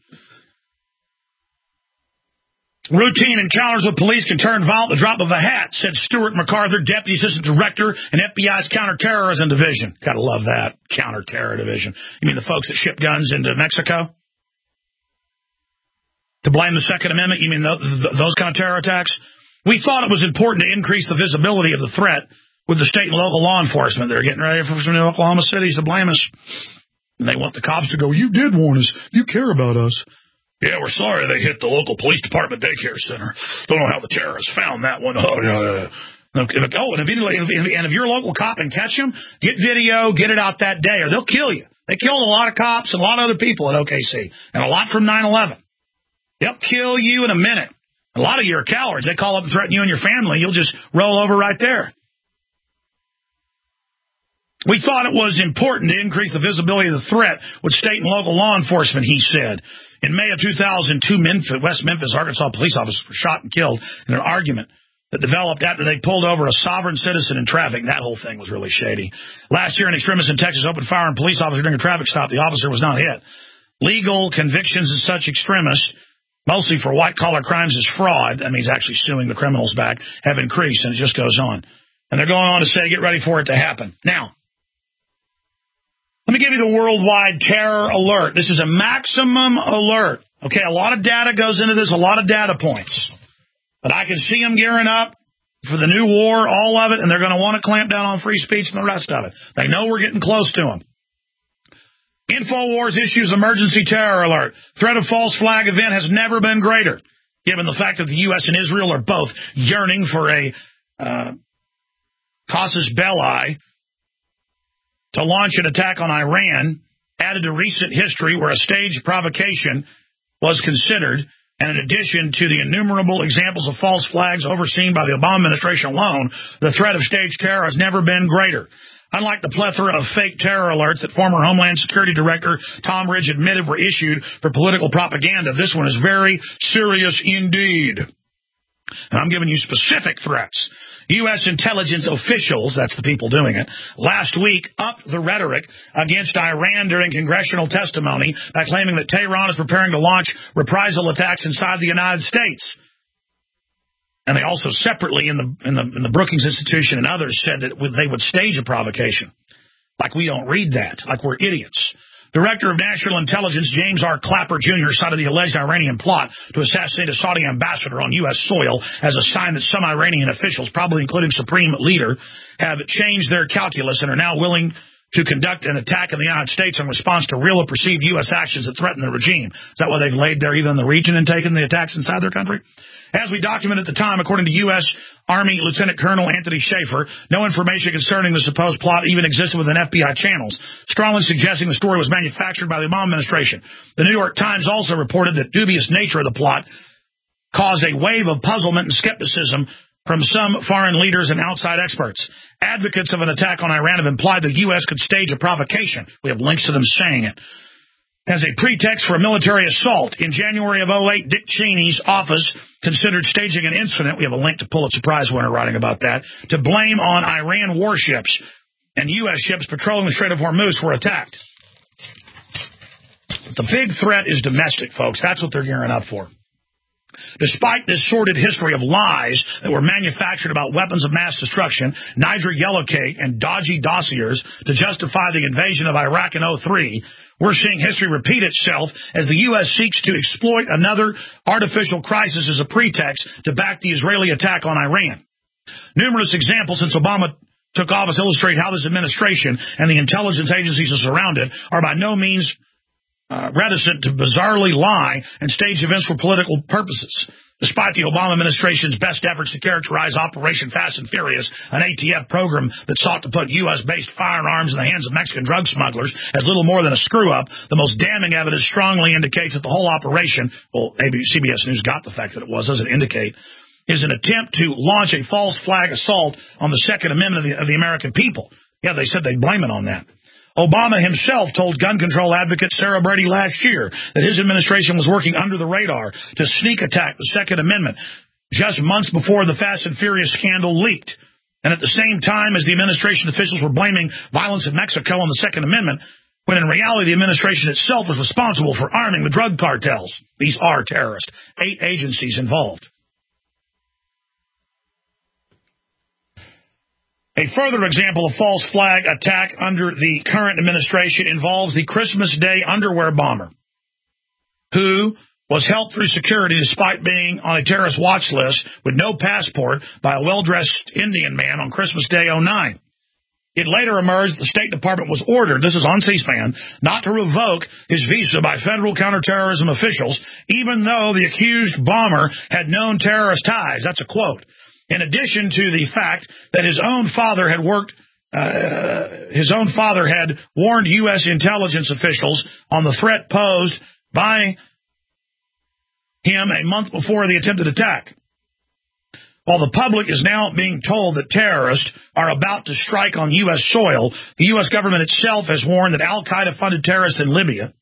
Routine encounters with police can turn violent at the drop of a hat, said Stuart MacArthur, Deputy Assistant Director in F B I's Counterterrorism Division. Gotta love that, Counterterror Division. You mean the folks that ship guns into Mexico? To blame the Second Amendment? You mean th- th- those kind of terror attacks? We thought it was important to increase the visibility of the threat with the state and local law enforcement. They're getting ready for some new Oklahoma cities to blame us. And they want the cops to go, you did warn us. You care about us. Yeah, we're sorry they hit the local police department daycare center. Don't know how the terrorists found that one. Oh, yeah. Oh, and if, and if you're a local cop and catch them, get video, get it out that day, or they'll kill you. They killed a lot of cops and a lot of other people at O K C, and a lot from nine eleven. They'll kill you in a minute. A lot of you are cowards. They call up and threaten you and your family. You'll just roll over right there. We thought it was important to increase the visibility of the threat with state and local law enforcement, he said. In May of two thousand two, Memphis, West Memphis, Arkansas police officers were shot and killed in an argument that developed after they pulled over a sovereign citizen in traffic. That whole thing was really shady. Last year, an extremist in Texas opened fire on a police officer during a traffic stop. The officer was not hit. Legal convictions of such extremists, mostly for white-collar crimes as fraud, that means actually suing the criminals back, have increased, and it just goes on. And they're going on to say, get ready for it to happen. Now, let me give you the worldwide terror alert. This is a maximum alert. Okay, a lot of data goes into this, a lot of data points. But I can see them gearing up for the new war, all of it, and they're going to want to clamp down on free speech and the rest of it. They know we're getting close to them. InfoWars issues emergency terror alert. Threat of false flag event has never been greater, given the fact that the U S and Israel are both yearning for a uh, casus belli to launch an attack on Iran, added to recent history where a staged provocation was considered, and in addition to the innumerable examples of false flags overseen by the Obama administration alone, the threat of staged terror has never been greater. Unlike the plethora of fake terror alerts that former Homeland Security Director Tom Ridge admitted were issued for political propaganda, this one is very serious indeed. And I'm giving you specific threats. U S intelligence officials, that's the people doing it, last week upped the rhetoric against Iran during congressional testimony by claiming that Tehran is preparing to launch reprisal attacks inside the United States. And they also separately in the, in the, in the Brookings Institution and others said that they would stage a provocation. Like we don't read that, like we're idiots. Director of National Intelligence James R. Clapper, Junior cited the alleged Iranian plot to assassinate a Saudi ambassador on U S soil as a sign that some Iranian officials, probably including Supreme Leader, have changed their calculus and are now willing to conduct an attack in the United States in response to real or perceived U S actions that threaten the regime. Is that why they've laid there even in the region and taken the attacks inside their country? As we documented at the time, according to U S Army Lieutenant Colonel Anthony Schaefer, no information concerning the supposed plot even existed within F B I channels, strongly suggesting the story was manufactured by the Obama administration. The New York Times also reported that dubious nature of the plot caused a wave of puzzlement and skepticism from some foreign leaders and outside experts. Advocates of an attack on Iran have implied the U S could stage a provocation. We have links to them saying it. As a pretext for a military assault. In January of oh eight, Dick Cheney's office considered staging an incident, we have a link to Pulitzer Prize winner writing about that, to blame on Iran warships, and U S ships patrolling the Strait of Hormuz were attacked. The big threat is domestic, folks. That's what they're gearing up for. Despite this sordid history of lies that were manufactured about weapons of mass destruction, Niger Yellowcake, and dodgy dossiers to justify the invasion of Iraq in oh three, we're seeing history repeat itself as the U S seeks to exploit another artificial crisis as a pretext to back the Israeli attack on Iran. Numerous examples since Obama took office illustrate how this administration and the intelligence agencies that surround it are by no means Uh, reticent to bizarrely lie and stage events for political purposes. Despite the Obama administration's best efforts to characterize Operation Fast and Furious, an A T F program that sought to put U S-based firearms in the hands of Mexican drug smugglers, as little more than a screw-up, the most damning evidence strongly indicates that the whole operation, well, C B S News got the fact that it was, doesn't indicate, is an attempt to launch a false flag assault on the Second Amendment of the, of the American people. Yeah, they said they'd blame it on that. Obama himself told gun control advocate Sarah Brady last year that his administration was working under the radar to sneak attack the Second Amendment just months before the Fast and Furious scandal leaked. And at the same time as the administration officials were blaming violence in Mexico on the Second Amendment, when in reality the administration itself was responsible for arming the drug cartels. These are terrorists. Eight agencies involved. A further example of false flag attack under the current administration involves the Christmas Day underwear bomber, who was helped through security despite being on a terrorist watch list with no passport by a well-dressed Indian man on Christmas Day oh nine. It later emerged the State Department was ordered, this is on C-SPAN, not to revoke his visa by federal counterterrorism officials, even though the accused bomber had known terrorist ties. That's a quote. In addition to the fact that his own father had worked, uh, his own father had warned U S intelligence officials on the threat posed by him a month before the attempted attack. While the public is now being told that terrorists are about to strike on U S soil, the U S government itself has warned that al-Qaeda-funded terrorists in Libya.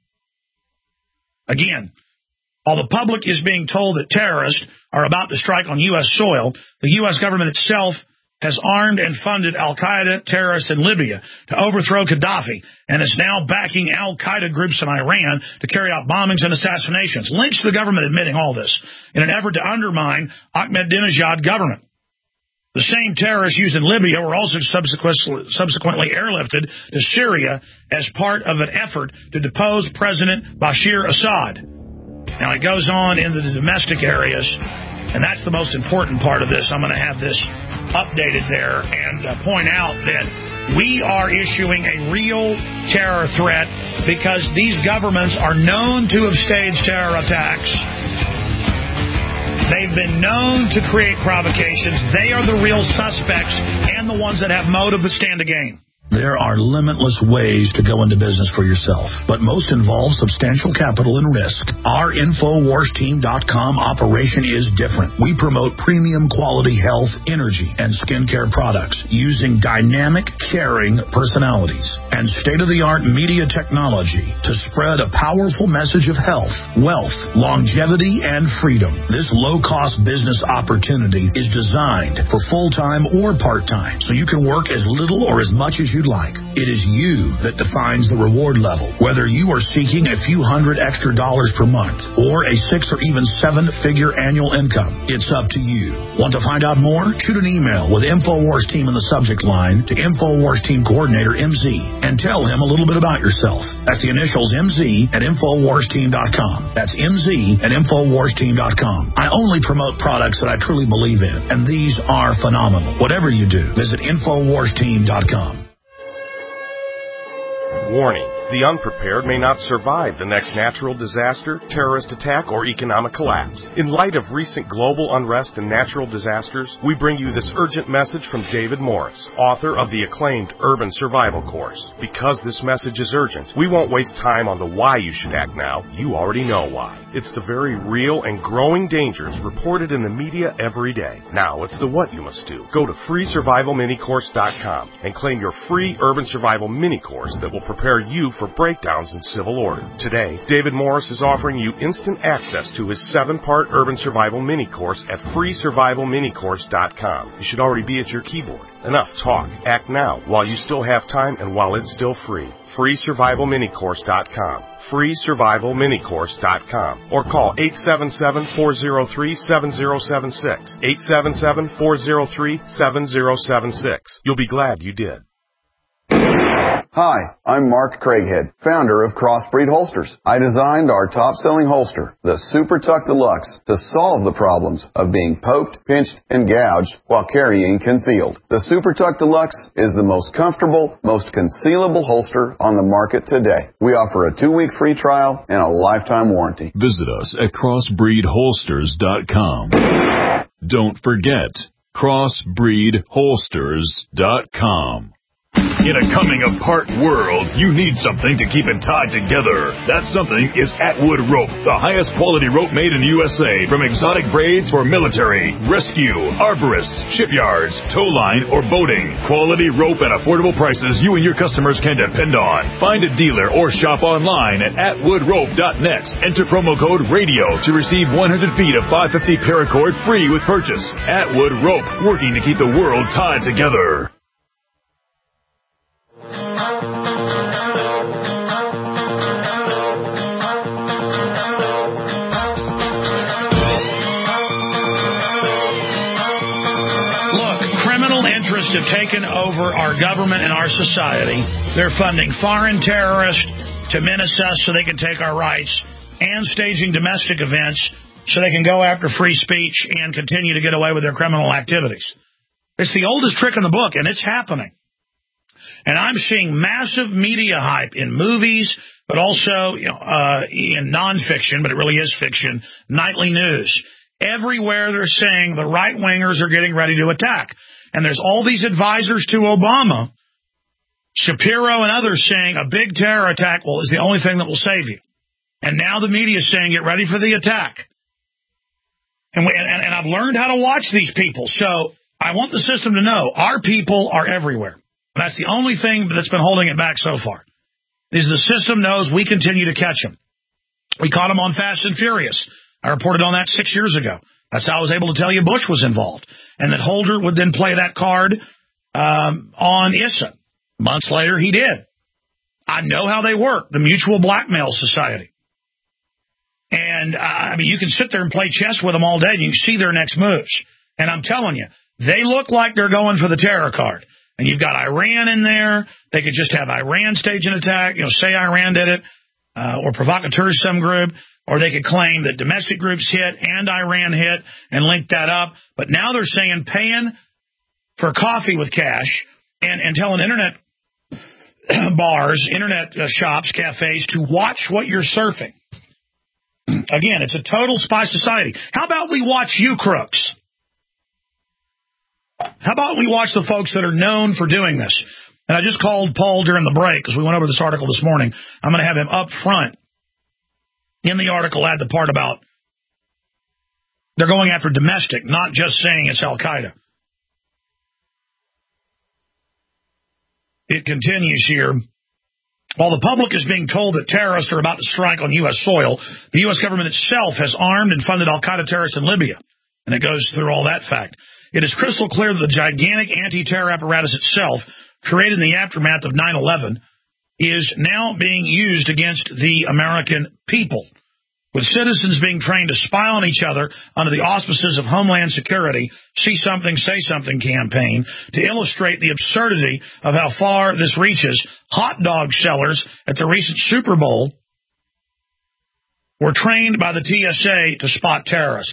Again, while the public is being told that terrorists are about to strike on U S soil, the U S government itself has armed and funded al-Qaeda terrorists in Libya to overthrow Gaddafi and is now backing al-Qaeda groups in Iran to carry out bombings and assassinations. Links to the government admitting all this in an effort to undermine Ahmadinejad government. The same terrorists used in Libya were also subsequently airlifted to Syria as part of an effort to depose President Bashir Assad. Now, it goes on in the domestic areas, and that's the most important part of this. I'm going to have this updated there and uh, point out that we are issuing a real terror threat because these governments are known to have staged terror attacks. They've been known to create provocations. They are the real suspects and the ones that have motive that stand to gain. There are limitless ways to go into business for yourself, but most involve substantial capital and risk. Our Infowars Team dot com operation is different. We promote premium quality health, energy, and skincare products using dynamic, caring personalities and state-of-the-art media technology to spread a powerful message of health, wealth, longevity, and freedom. This low-cost business opportunity is designed for full-time or part-time, so you can work as little or as much as you like. It is you that defines the reward level, whether you are seeking a few hundred extra dollars per month or a six or even seven figure annual income. It's up to you. Want to find out more? Shoot an email with Infowars Team in the subject line to Infowars Team Coordinator M Z and tell him a little bit about yourself. That's the initials M Z at Infowars Team dot com. That's M Z at Infowars Team dot com. I only promote products that I truly believe in, and these are phenomenal. Whatever you do, visit Infowars Team dot com. Warning, the unprepared may not survive the next natural disaster, terrorist attack, or economic collapse. In light of recent global unrest and natural disasters, we bring you this urgent message from David Morris, author of the acclaimed Urban Survival Course. Because this message is urgent, we won't waste time on the why you should act now. You already know why. It's the very real and growing dangers reported in the media every day. Now it's the what you must do. Go to free survival mini course dot com and claim your free Urban Survival Mini Course that will prepare you for breakdowns in civil order. Today, David Morris is offering you instant access to his seven-part Urban Survival Mini Course at free survival mini course dot com. You should already be at your keyboard. Enough talk. Act now while you still have time and while it's still free. free survival mini course dot com. free survival mini course dot com. Or call eight seven seven, four zero three, seven zero seven six. eight seven seven, four zero three, seven zero seven six. You'll be glad you did. Hi, I'm Mark Craighead, founder of Crossbreed Holsters. I designed our top-selling holster, the Super Tuck Deluxe, to solve the problems of being poked, pinched, and gouged while carrying concealed. The Super Tuck Deluxe is the most comfortable, most concealable holster on the market today. We offer a two-week free trial and a lifetime warranty. Visit us at crossbreed holsters dot com. Don't forget, crossbreed holsters dot com. In a coming-apart world, you need something to keep it tied together. That something is Atwood Rope, the highest quality rope made in the U S A. From exotic braids for military, rescue, arborists, shipyards, tow line, or boating. Quality rope at affordable prices you and your customers can depend on. Find a dealer or shop online at atwood rope dot net. Enter promo code RADIO to receive one hundred feet of five fifty paracord free with purchase. Atwood Rope, working to keep the world tied together. Have taken over our government and our society. They're funding foreign terrorists to menace us so they can take our rights, and staging domestic events so they can go after free speech and continue to get away with their criminal activities. It's the oldest trick in the book, and it's happening. And I'm seeing massive media hype in movies, but also you know, uh, in nonfiction, but it really is fiction, nightly news. Everywhere they're saying the right-wingers are getting ready to attack. And there's all these advisors to Obama, Shapiro and others, saying a big terror attack well, is the only thing that will save you. And now the media is saying get ready for the attack. And, we, and, and I've learned how to watch these people. So I want the system to know our people are everywhere. That's the only thing that's been holding it back so far, is the system knows we continue to catch them. We caught them on Fast and Furious. I reported on that six years ago. That's how I was able to tell you Bush was involved, and that Holder would then play that card um, on Issa. Months later, he did. I know how they work, the Mutual Blackmail Society. And, uh, I mean, you can sit there and play chess with them all day, and you can see their next moves. And I'm telling you, they look like they're going for the terror card. And you've got Iran in there. They could just have Iran stage an attack, you know, say Iran did it, uh, or provocateurs some group, or they could claim that domestic groups hit and Iran hit and link that up. But now they're saying paying for coffee with cash and, and telling internet bars, internet uh, shops, cafes to watch what you're surfing. Again, it's a total spy society. How about we watch you crooks? How about we watch the folks that are known for doing this? And I just called Paul during the break because we went over this article this morning. I'm going to have him up front in the article, add the part about they're going after domestic, not just saying it's Al-Qaeda. It continues here. While the public is being told that terrorists are about to strike on U S soil, the U S government itself has armed and funded Al-Qaeda terrorists in Libya. And it goes through all that fact. It is crystal clear that the gigantic anti-terror apparatus itself, created in the aftermath of nine eleven, is now being used against the American people, with citizens being trained to spy on each other under the auspices of Homeland Security, See Something, Say Something campaign, to illustrate the absurdity of how far this reaches. Hot dog sellers at the recent Super Bowl were trained by the T S A to spot terrorists.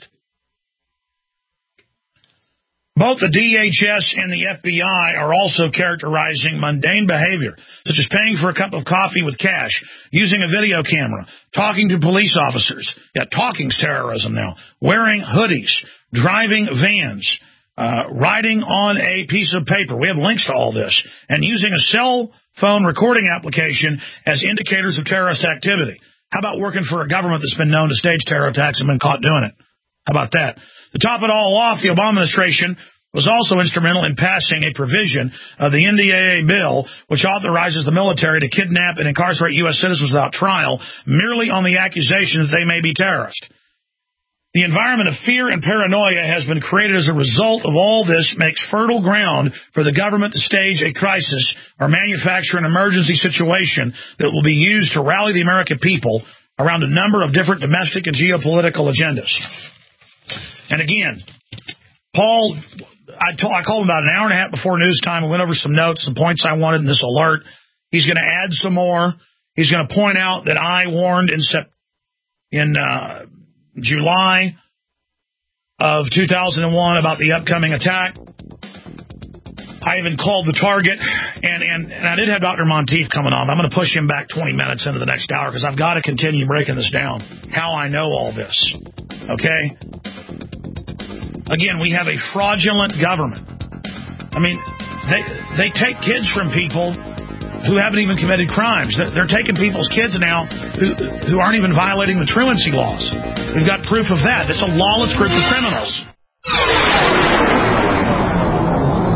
Both the D H S and the F B I are also characterizing mundane behavior, such as paying for a cup of coffee with cash, using a video camera, talking to police officers. Yeah, talking's terrorism now. Wearing hoodies, driving vans, uh, writing on a piece of paper. We have links to all this. And using a cell phone recording application as indicators of terrorist activity. How about working for a government that's been known to stage terror attacks and been caught doing it? How about that? To top it all off, the Obama administration was also instrumental in passing a provision of the N D A A bill, which authorizes the military to kidnap and incarcerate U S citizens without trial, merely on the accusation that they may be terrorists. The environment of fear and paranoia has been created as a result of all this, makes fertile ground for the government to stage a crisis or manufacture an emergency situation that will be used to rally the American people around a number of different domestic and geopolitical agendas. And again, Paul, I, told, I called him about an hour and a half before news time. We went over some notes, some points I wanted in this alert. He's going to add some more. He's going to point out that I warned in Sep- in uh, July of two thousand one about the upcoming attack. I even called the target, and, and, and I did have Doctor Monteith coming on. I'm going to push him back twenty minutes into the next hour because I've got to continue breaking this down, how I know all this. Okay? Again, we have a fraudulent government. I mean, they they take kids from people who haven't even committed crimes. They're taking people's kids now who who aren't even violating the truancy laws. We've got proof of that. That's a lawless group of criminals.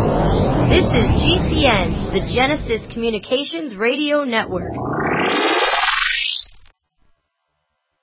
This is G C N, the Genesis Communications Radio Network.